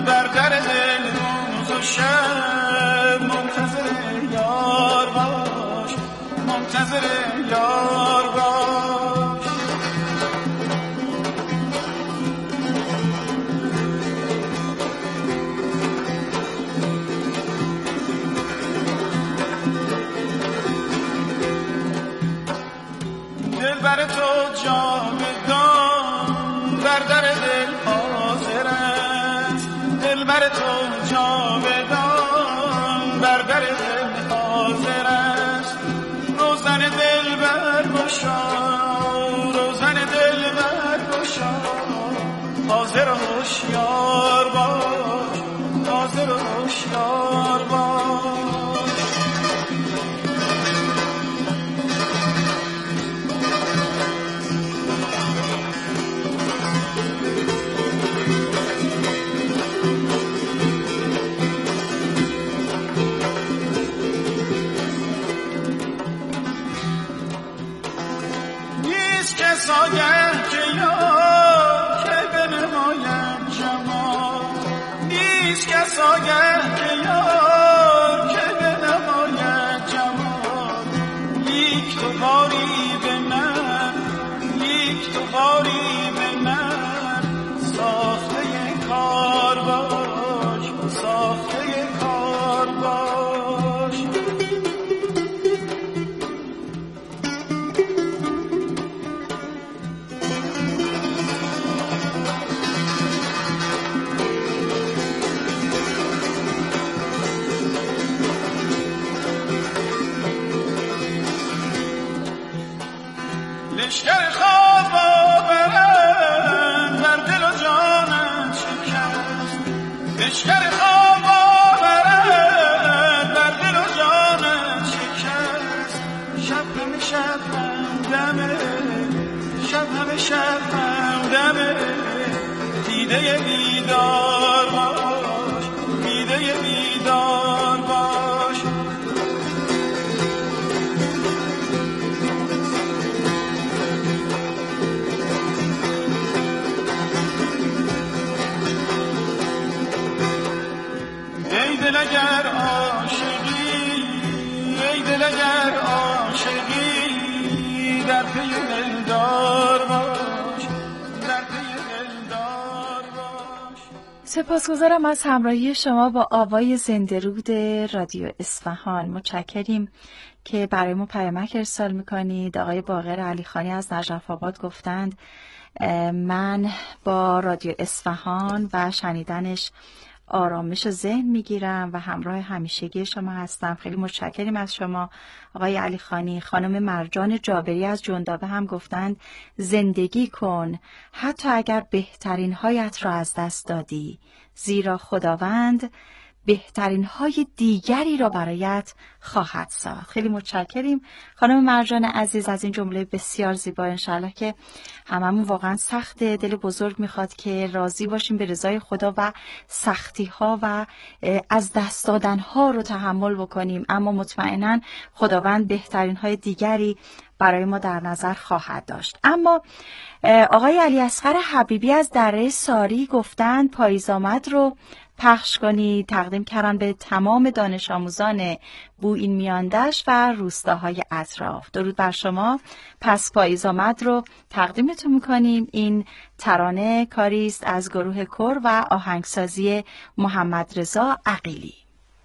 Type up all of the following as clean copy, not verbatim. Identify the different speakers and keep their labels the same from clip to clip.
Speaker 1: بر در دل روز و شب منتظر یار باش، منتظر یار باش. دل بر تو جاودان بر در دل حاضر است، دل بر تو جاودان بر در دل حاضر است. روزن دل برگشا، روزن دل برگشا، حاضر و هوشیار باش، حاضر و هوشیار باش. ساگر که یار که بنماید جمال، نیست که ساگر که یار که بنماید جمال. یک تو باری به من، یک تو باری به من، ساخته کار باش، ساخته کار باش. لشکر خواب آورد بر دل و جانم شکست، لشکر خواب آورد بر دل و جانم شکست. شب همه شب همدمه، شب همه شب همدمه، دیده بیدار باش، دیده بیدار باش. ای دل اگر عاشقی، ای دل اگر عاشقی، در پی دلدار باش، در پی دلدار باش.
Speaker 2: سپاسگزارم از همراهی شما با آوای زنده رود رادیو اصفهان. متشکریم که برای ما پیامک ارسال میکنید. آقای باقر علیخانی از نجف آباد گفتند من با رادیو اصفهان و شنیدنش آرامش ذهن میگیرم و همراه همیشگی شما هستم. خیلی متشکریم از شما آقای علیخانی. خانم مرجان جابری از جندابه هم گفتند زندگی کن حتی اگر بهترین هایت را از دست دادی، زیرا خداوند بهترین های دیگری را برایت خواهد ساخت. خیلی متشکریم خانم مرجان عزیز از این جمله بسیار زیبا. انشالله که هممون واقعا سخت دل بزرگ میخواد که راضی باشیم به رضای خدا و سختی ها و از دست دادن ها رو تحمل بکنیم، اما مطمئنا خداوند بهترین های دیگری برای ما در نظر خواهد داشت. اما آقای علی اصغر حبیبی از دره ساری گفتند پاییز آمد رو پخش کنید. تقدیم کردن به تمام دانش آموزان بوئین میاندشت و روستاهای اطراف. درود بر شما. پس پاییز آمد رو تقدیمتون میکنیم. این ترانه کاری است از گروه کور و آهنگسازی محمد رضا عقیلی.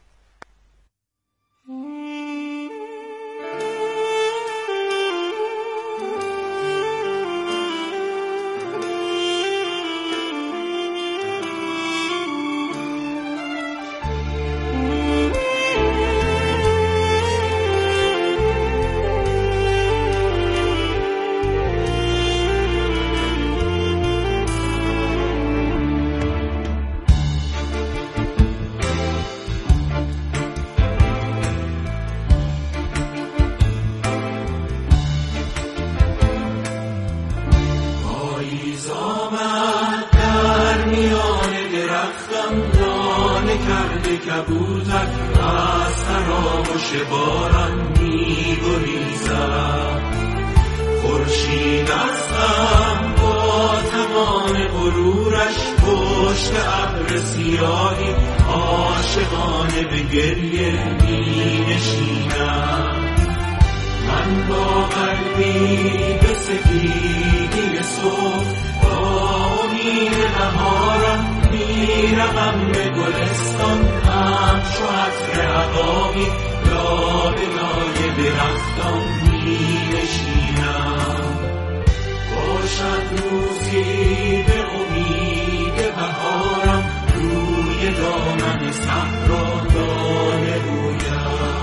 Speaker 3: کبوتر از تراوش باران می گریزد، خورشید از غم با تمام غرورش پشت ابر سیاهی عاشقانه به گریه می نشینم. من با قلبی به سفیدی صبح با امید بهارم میروم به گلستان، همچو عطر عقابی لابه لای درختان می نشینم. باشد روزی به امید بهارم روی دامن صحرا دانه رویم.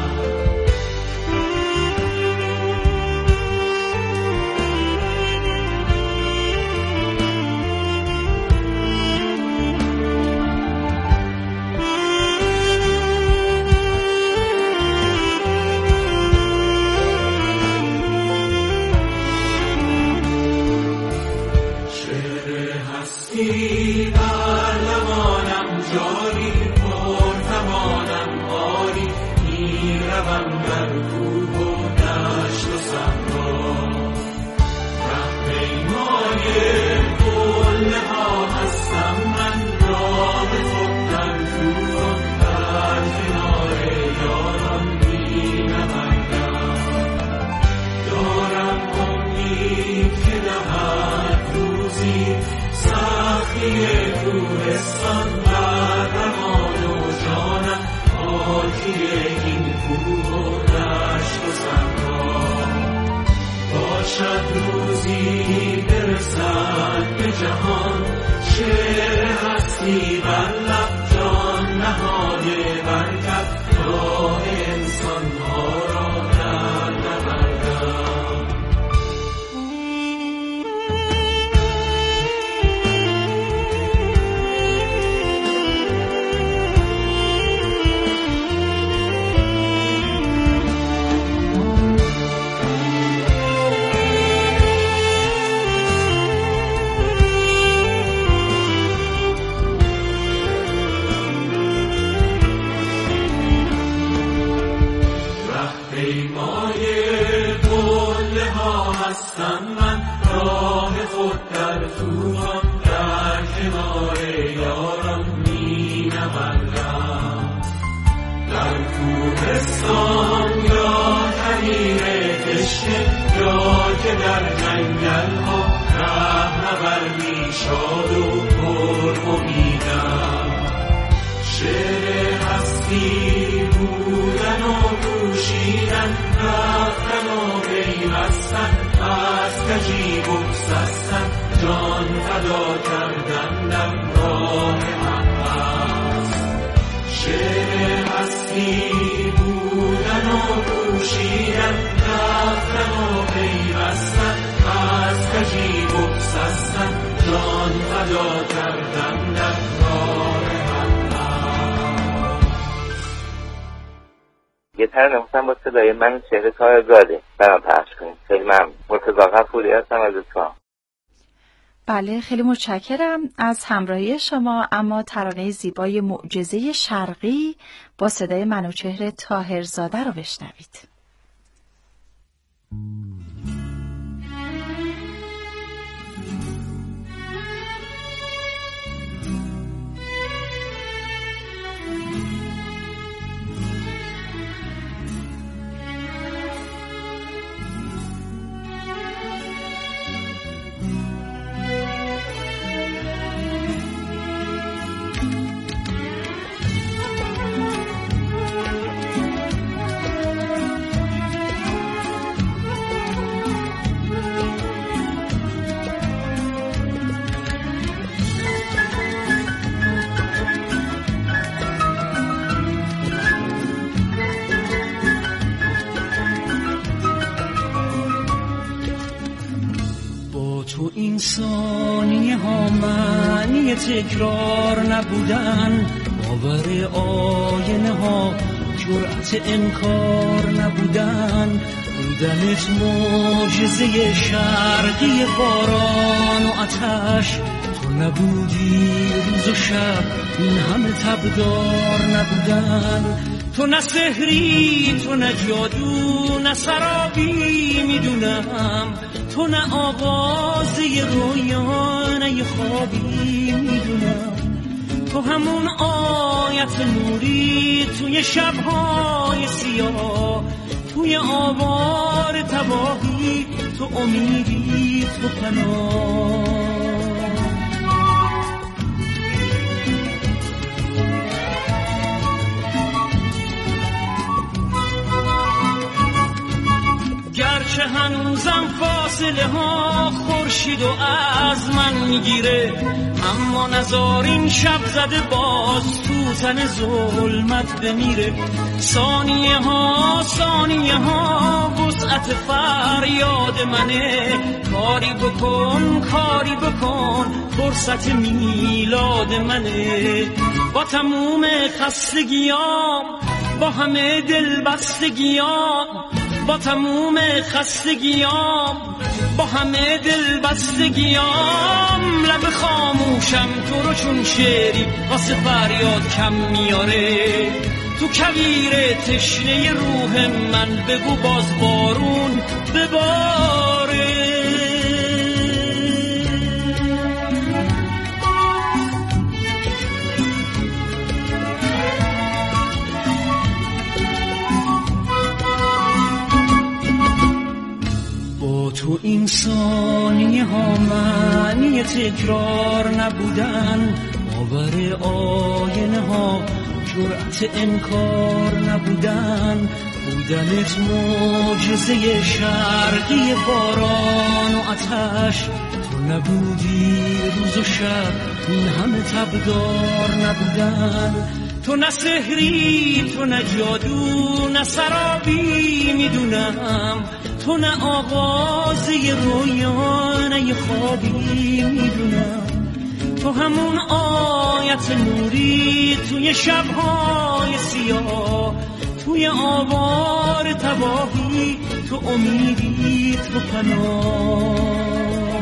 Speaker 3: برلمانم جاری پرتوانم آری میروم بر کوه و دشت و صحرا. رهپیمای قله ها هستم من، راه خود در کوه در کنار یاران مینوردم. دارم امید که دهد روزی سختی کوهستان بر روان و جانم، آکی این کوه و دشت و صحرا. باشد روزی برسد به جهان شعر هستی بر لب، جان نهاده برکت راه انسان ها را در نوردم. من راه خود در طوفان در کنار یاران می نوردم. در کوهستان یا تنیر تشنه یا که در جنگل ها رهنوردی شاد و پر امیدم. شعر هستی بودن و کوشیدن، رفتن و پیوستن، از کجی بگسستن، جان فدا کردن در راه حق است. شعر هستی بودن و کوشیدن، رفتن و پیوستن، از کجی بگسستن، جان فدا کردن در راه حق است.
Speaker 4: گیتار نموسم با صدای من چهره تای گاده برام پخش کنید. خیلی ممنون. مرتضی غفوری هستم از اصفهان.
Speaker 2: بله خیلی متشکرم از همراهی شما. اما ترانه زیبای معجزه شرقی با صدای منوچهر طاهرزاده رو بشنوید.
Speaker 5: تو این ثانیه ها معنی تکرار نبودن، باور آینه ها جرأت انکار نبودن، بودنت معجزه شرقی باران و آتش، تو نبودی روز و شب این همه تبدار نبودن، تو نه سحری، تو نه جادو، نه سرابی میدونم، تو نه آغاز رویا، نه خوابی میدونم، تو همون آیت نوری توی شب‌های سیاه، توی آوار تباهی، تو امیدی، تو پناه. گرچه هنوزم فاصله ها خورشید و از من میگیره، اما نزار این شب زده باز تو تن ظلمت بمیره. ثانیه ها وسعت فریاد منه، کاری بکن فرصت میلاد منه. با تموم خستگیام، با همه دلبستگیام، با تموم خستگیام، با همه دلبستگیام، لب خاموشم تو رو چون شعری واسه فریاد کم میاره. تو کویر تشنه روح من بگو باز بارون بباره. تو این ثانیه ها معنی تکرار نبودن، باور آینه ها جرأت انکار نبودن، بودنت معجزه شرقی باران و آتش، تو نبودی روز و شب این همه تبدار نبودن. تو نه سحری، تو نه جادو، نه سرابی میدونم، تو نه آغاز رویا، نه خوابی میدونم، تو همون آیت نوری توی شب‌های سیاه، توی آوار تباهی، تو امیدی، تو پناه.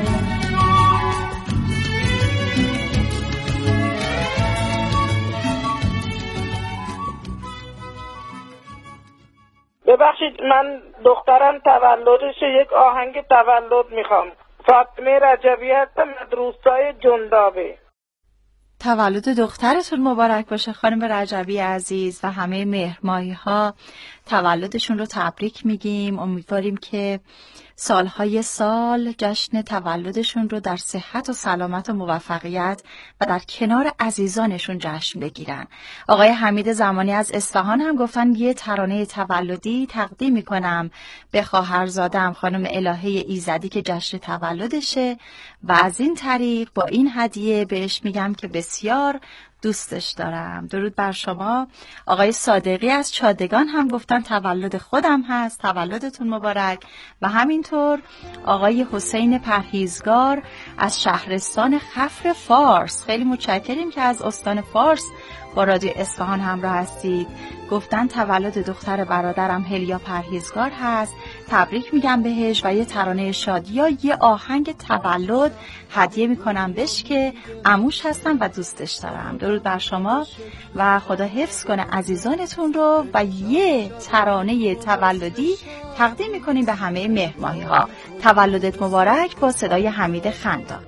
Speaker 6: ببخشید من دخترم تولدشه، یک آهنگ تولد میخوام. فاطمه رجبی هستم از روستای جندابه.
Speaker 2: تولد دخترتون مبارک باشه خانم رجبی عزیز و همه مهرماهی ها تولدشون رو تبریک میگیم. امیدواریم که سالهای سال جشن تولدشون رو در صحت و سلامت و موفقیت و در کنار عزیزانشون جشن بگیرن. آقای حمید زمانی از اصفهان هم گفتن یه ترانه تولدی تقدیم میکنم به خواهرزادم خانم الهه ایزدی که جشن تولدشه و از این طریق با این هدیه بهش میگم که بسیار دوستش دارم. درود بر شما. آقای صادقی از چادگان هم گفتن تولد خودم هست، تولدتون مبارک. و همینطور آقای حسین پرهیزگار از شهرستان خفر فارس، خیلی متشکریم که از استان فارس با رادیو اصفهان همراه هستید. گفتن تولد دختر برادرم هلیا پرهیزگار هست، تبریک میگم بهش و یه ترانه شادی یا یه آهنگ تولد هدیه میکنم بهش که عموش هستم و دوستش دارم. درود بر شما و خدا حفظ کنه عزیزانتون رو و یه ترانه تولدی تقدیم میکنیم به همه مهرماهی ها. تولدت مبارک با صدای حمید خندان.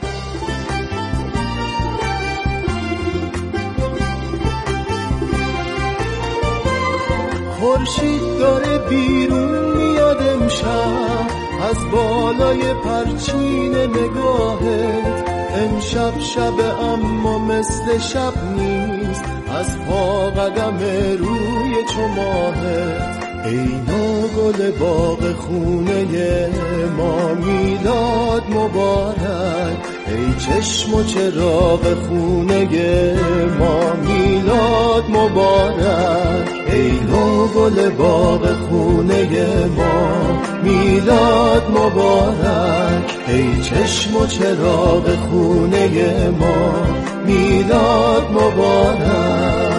Speaker 7: خورشید داره بیرون میاد امشب از بالای پرچین نگاهت. امشب شب اما مثل شب نیست، از پا قدم روی چماهت. ای نوگل باغ خونه ما میلاد مبارک، ای چشم و چراغ خونه ما میلاد مبارک. ای نوگل باغ خونه ما میلاد مبارک، ای چشم و چراغ خونه ما میلاد مبارک.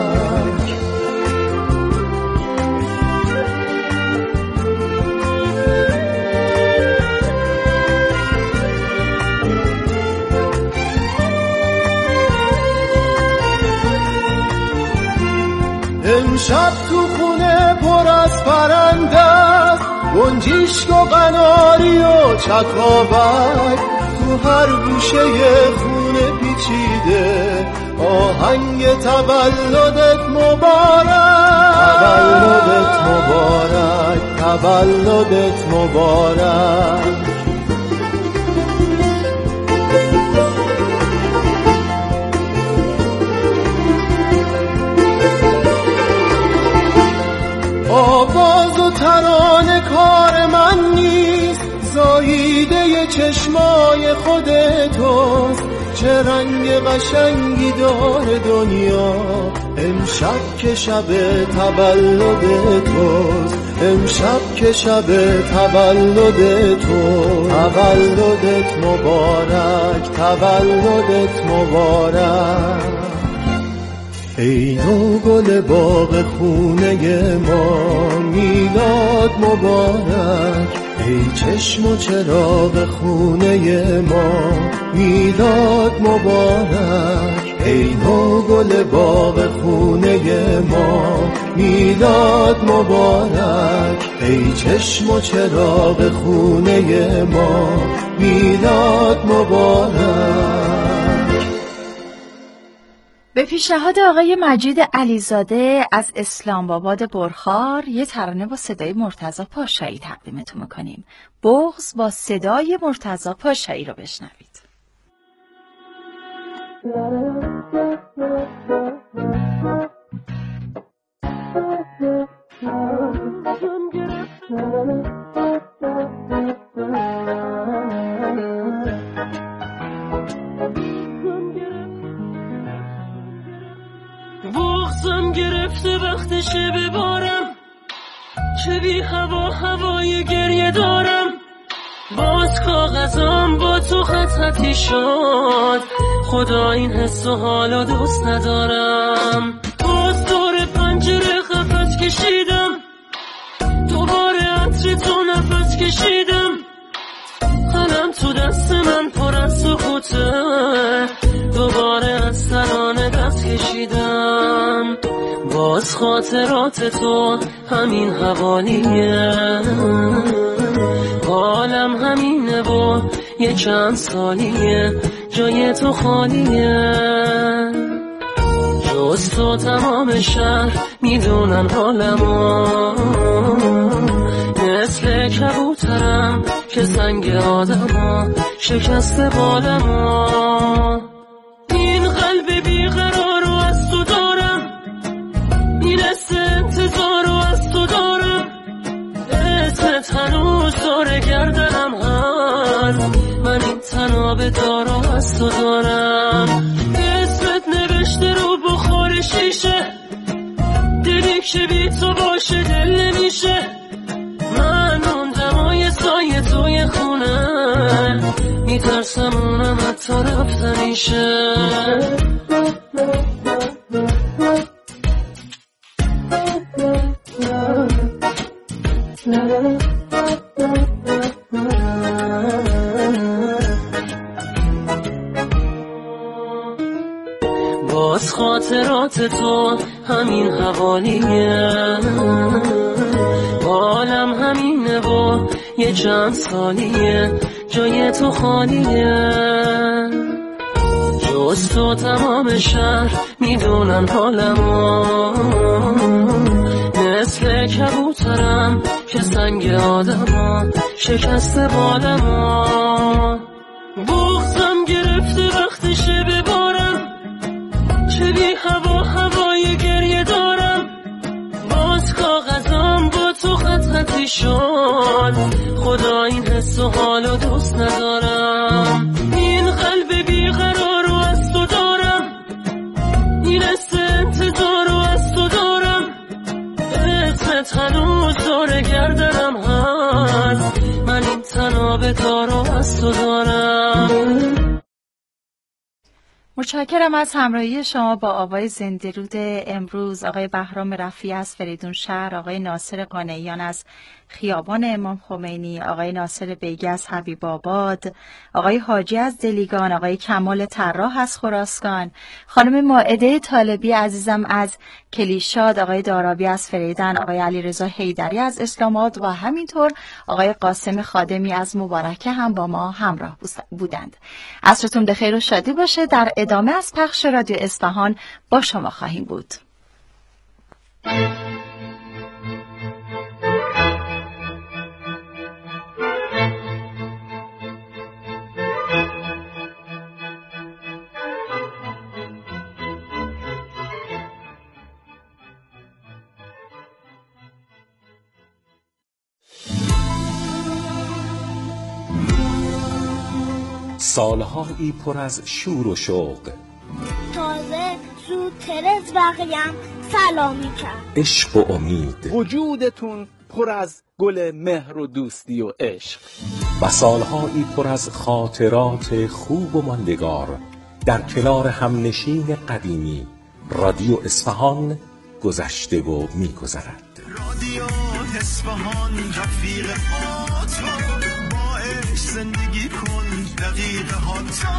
Speaker 7: امشب تو خونه پر از پرنده است، گنجیشک و قناری و چکاوک، تو هر گوشه خونه پیچیده آهنگ تولدت مبارک، تولدت مبارک، تولدت مبارک. آواز و ترانه کار من نیست، زاییده چشمای خودتوست، چه رنگ قشنگی داره دنیا امشب که شب تولد توست، امشب که شب تولد توست. تولدت مبارک، تولدت مبارک. ای نو گل باغ خونه ما میلاد مبارک، ای چشم و چراغ خونه ما میلاد مبارک، ای نو گل باغ خونه ما میلاد مبارک، ای چشم و چراغ خونه ما میلاد مبارک.
Speaker 2: به پیشنهاد آقای مجید علیزاده از اسلام آباد برخار یه ترانه با صدای مرتضی پاشایی تقدیمتون میکنیم. بغض با صدای مرتضی پاشایی رو بشنوید.
Speaker 5: بغضم گرفته وقتشه ببارم، چه بی هوای گریه دارم، باز کاغذم با تو خطی شد، خدا این حس و حالو دوست ندارم. باز دور پنجره قفس کشیدم، دوباره عطر تو نفس کشیدم، قلم تو دست من پر از سکوته، دوباره از ترانه دست کشیدم. باز خاطرات تو همین حوالیه، حالم همینه و یه چند سالیه جای تو خالیه، جز تو تمام شهر میدونن حالمو، مثل کبوترم که سنگ آدمو شکسته بالمو. این قلب بیقرار رو از تو دارم، این حس انتظار رو از تو دارم، اسمت هنوز دور گردنم هست، من این تناب دارو از تو دارم. اسمت نوشته رو بخور شیشه، دلی که بی تو باشه دل نمیشه، من اون دمای سایه توی خونه، میترسم اونم حتی رفتنیشه. باز خاطرات تو همین حوالیه، حالم همینه و یه چند سالیه جای تو خالیه، جز تو تمام شهر میدونن حالمو، مثل کبوترم که سنگ آدمو شکسته بالمو. بغضم گرفته وقتشه ببارم، چه بی هوای گریه دارم، باز کاغذم با تو خطی شد، خدا این حس و حالو دوست ندارم. این قلب بیقرار رو از تو دارم، این حس انتظار رو از تو دارم، اسمت هنوز دور گردنم هست، من این تناب دارو از تو دارم.
Speaker 2: متشکرم از همراهی شما با آوای زنده رود امروز. آقای بهرام رفیعی از فریدون شهر، آقای ناصر قانعیان از خیابان امام خمینی، آقای ناصر بیگی از حبیب آباد، آقای حاجی از دلیگان، آقای کمال طراح از خراسان، خانم مائده طالبی عزیزم از کلیشاد، آقای دارابی از فریدن، آقای علیرضا حیدری از اسلام آباد و همینطور آقای قاسم خادمی از مبارکه هم با ما همراه بودند. عصرتون بخیر و شادی باشه. در ادامه از پخش رادیو اصفهان با شما خواهیم بود.
Speaker 8: سالهایی پر از شور و شوق،
Speaker 9: تازه زودتر از بقیه‌ام سلامی کرد.
Speaker 8: عشق و امید،
Speaker 10: وجودتون پر از گل مهر و دوستی و عشق،
Speaker 8: و سالهایی پر از خاطرات خوب و ماندگار در کنار همنشین قدیمی. رادیو اصفهان گذشته و می‌گذرد.
Speaker 1: رادیو اصفهان رفیق آتا، با عشق زندگی کن دقیقه هاتا.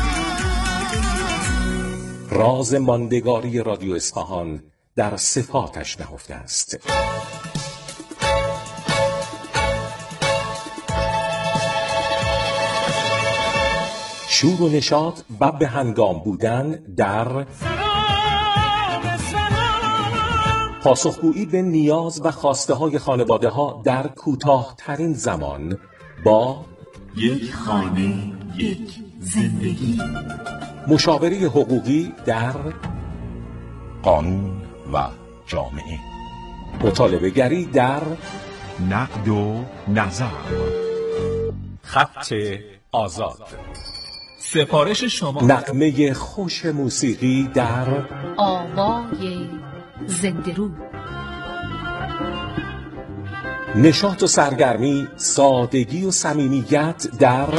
Speaker 8: راز ماندگاری رادیو اصفهان در صفاتش نهفته است. شور و نشاط و به هنگام بودن در پاسخگویی به نیاز و خواسته های خانواده ها در کوتاه‌ترین زمان با
Speaker 3: یک خانه یک زندگی.
Speaker 8: مشاوره حقوقی در
Speaker 11: قانون و جامعه.
Speaker 8: مطالبه گری در
Speaker 11: نقد و نظر.
Speaker 8: خط آزاد.
Speaker 12: سفارش شما.
Speaker 8: نغمه خوش موسیقی در
Speaker 13: آوای زنده رود.
Speaker 8: نشاط و سرگرمی، سادگی و صمیمیت در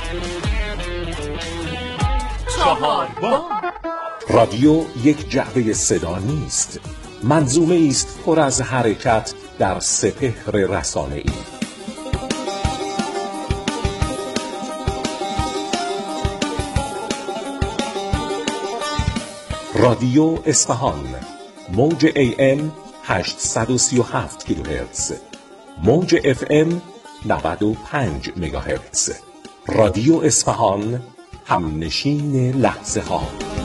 Speaker 13: چهارباغ.
Speaker 8: رادیو یک جعبه صدا نیست، منظومه است پر از حرکت در سپهر رسانه‌ای. رادیو اصفهان، موج AM 837 کیلوهرتز، موج FM 95 مگاهرتز. رادیو اصفهان، همنشین لحظه ها.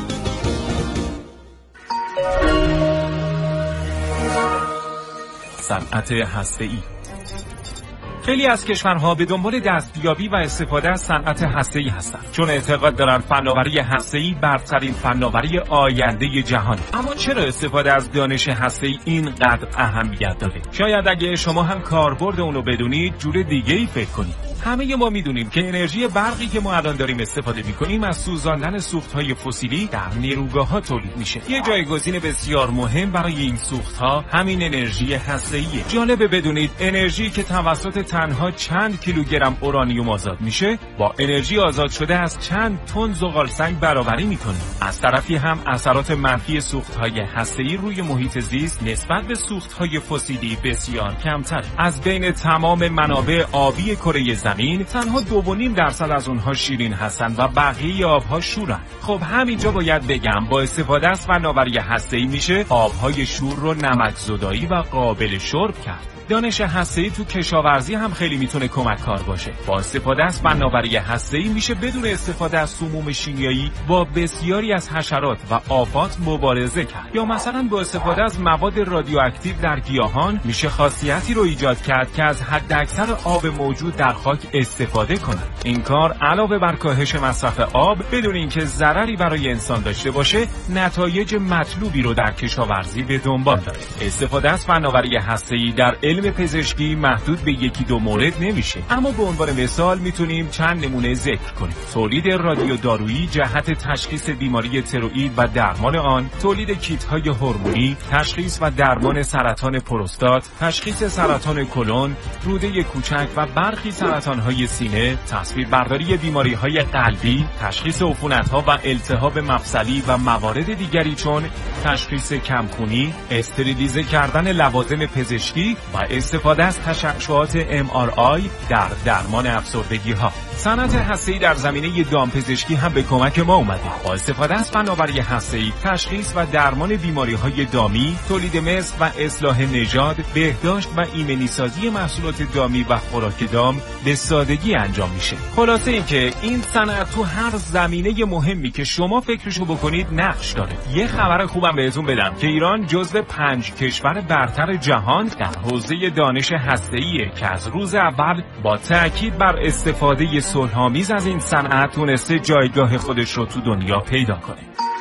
Speaker 12: صنعت هسته‌ای. خیلی از کشورها به دنبال دستیابی و استفاده از صنعت هسته‌ای هستند، چون اعتقاد دارند فناوری هسته‌ای برترین فناوری آینده جهان. اما چرا استفاده از دانش هسته‌ای اینقدر اهمیت داره؟ شاید اگه شما هم کاربرد اونو بدونید جور دیگه‌ای فکر کنید. همه ما میدونیم که انرژی برقی که ما الان داریم استفاده میکنیم از سوزاندن سوخت‌های فسیلی در نیروگاه‌ها تولید میشه. یه جایگزین بسیار مهم برای این سوخت‌ها همین انرژی هسته‌ایه. جالبه بدونید انرژی که توسط تنها چند کیلوگرم اورانیوم آزاد میشه با انرژی آزاد شده از چند تن زغال سنگ برابری میکنه. از طرفی هم اثرات منفی سوخت‌های هسته‌ای روی محیط زیست نسبت به سوخت‌های فسیلی بسیار کمتر. از بین تمام منابع آبی کره زمین تنها 2.5% از اونها شیرین هستن و بقیه آبها شورن. خب همینجا باید بگم با استفاده از فناوری هسته‌ای میشه آبهای شور رو نمک‌زدایی و قابل شرب کرد. دانش هسته‌ای تو کشاورزی هم خیلی میتونه کمک کار باشه. با استفاده از فناوری هسته‌ای میشه بدون استفاده از سموم شیمیایی با بسیاری از حشرات و آفات مبارزه کرد. یا مثلا با استفاده از مواد رادیواکتیو در گیاهان میشه خاصیتی رو ایجاد کرد که از حداکثر آب موجود در خاک استفاده کنند. این کار علاوه بر کاهش مصرف آب بدون اینکه ضرری برای انسان داشته باشه، نتایج مطلوبی رو در کشاورزی به دنبال داره. استفاده از فناوری هسته‌ای در علم پزشکی محدود به یکی دو مورد نمیشه، اما به عنوان مثال میتونیم چند نمونه ذکر کنیم. تولید رادیو دارویی جهت تشخیص بیماری تروئید و درمان آن، تولید کیت‌های هورمونی، تشخیص و درمان سرطان پروستات، تشخیص سرطان کلون، روده کوچک و برخی سرطان سرطان‌های سینه، تصویربرداری بیماری‌های قلبی، تشخیص عفونت‌ها و التهاب مفصلی و موارد دیگری چون تشخیص کمخونی، استریلیزه کردن لوازم پزشکی و استفاده از تشعشعات MRI در درمان افسردگی‌ها. صنعت هسته‌ای در زمینه دامپزشکی هم به کمک ما اومده. با استفاده از فناوری هسته‌ای، تشخیص و درمان بیماری‌های دامی، تولید مثل و اصلاح نژاد، بهداشت و ایمنی‌سازی محصولات دامی و خوراک دام به سادگی انجام میشه. خلاصه این که این صنعت تو هر زمینه مهمی که شما فکرشو بکنید نقش داره. یه خبر خوبم بهتون بدم که ایران جزو 5 کشور برتر جهان در حوزه دانش هسته‌ایه که از روز اول با تأکید بر استفاده صلح‌آمیز از این صنعت تونسته جایگاه خودش رو تو دنیا پیدا کنه.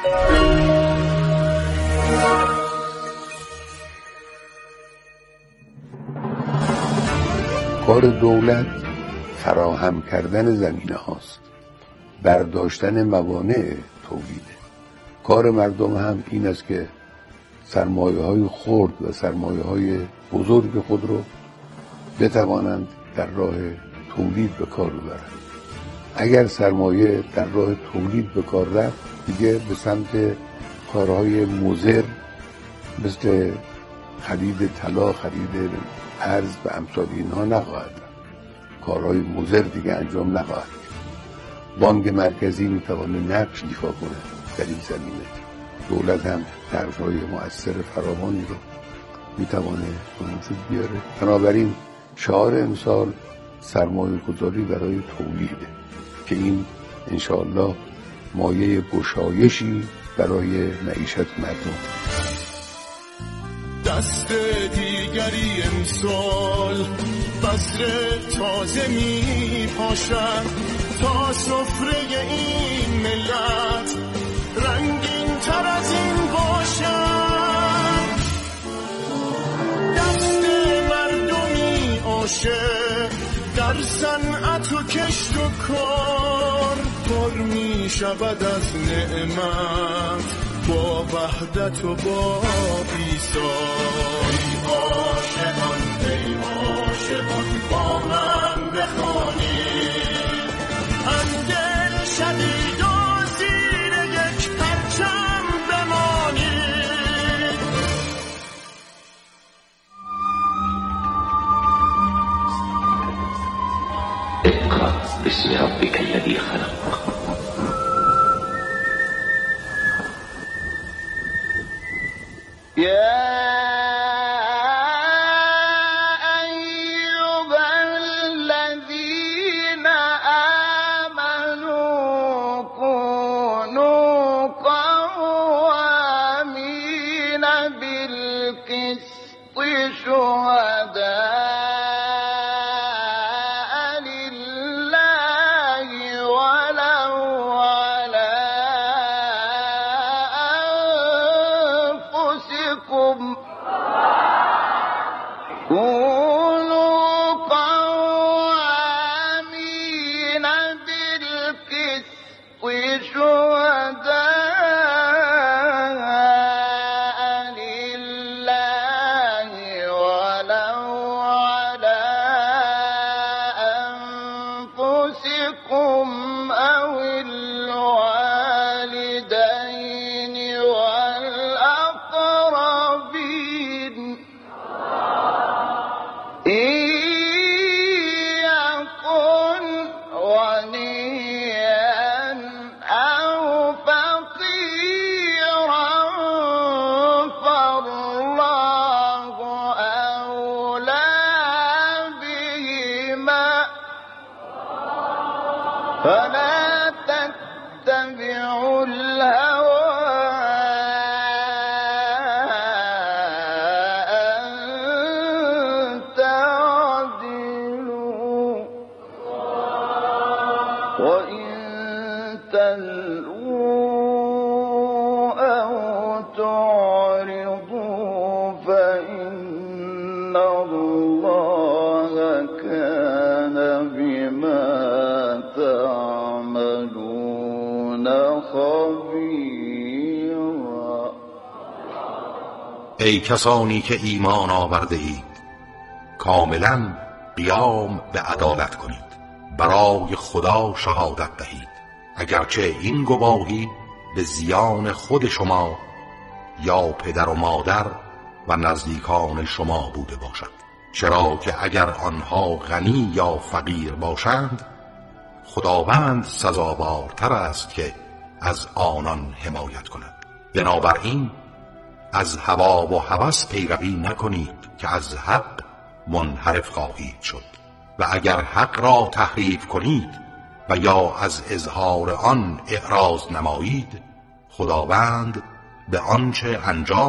Speaker 14: کار دولت فراهم کردن زمینه هاست، برداشتن موانع تولیده. کار مردم هم این است که سرمایه های خرد و سرمایه های بزرگ خود رو بتوانند در راه تولید به کار ببرند. اگر سرمایه در راه تولید به کار رفت، دیگه به سمت کارهای مضر مثل خرید طلا، خرید ارز و امثال اینها نخواهد رفت. کارهای مضر دیگه انجام نخواهد شد. بانک مرکزی میتونه نقش ایفا کنه در این زمینه. دولت هم نقش‌های مؤثر فراوانی رو میتونه به وجود بیاره. بنابراین شعار امسال سرمایه گذاری برای تولیده که این انشاءالله مایه گشایشی برای معیشت مردم.
Speaker 7: دست دیگری امسال بذر تازه می پاشد تا سفره این ملت رنگین تر از این باشد. دست مردمی عاشق در صنعت و کشت و کار پر می شود از نعمت با وحدت و با ایثار. ای عاشقان ای عاشقان با من بخوانید، همدل شدید و زیر یک پرچم بمانید.
Speaker 15: اقرأ باسم ربك الذي خلق.
Speaker 7: فلا تتبعوا الهوى أن تعدلوا وإن تلووا أو تعرضوا فإن الله كان بما تعملون خبيرا.
Speaker 16: ای کسانی که ایمان آورده اید، کاملا قیام به عدالت کنید. برای خدا شهادت دهید، اگرچه این گواهی به زیان خود شما یا پدر و مادر و نزدیکان شما بوده باشد. چرا که اگر آنها غنی یا فقیر باشند، خداوند سزاوارتر است که از آنان حمایت کند. بنابراین از هوا و هوس پیروی نکنید که از حق منحرف خواهید شد، و اگر حق را تحریف کنید و یا از اظهار آن اعراض نمایید، خداوند به آنچه انجام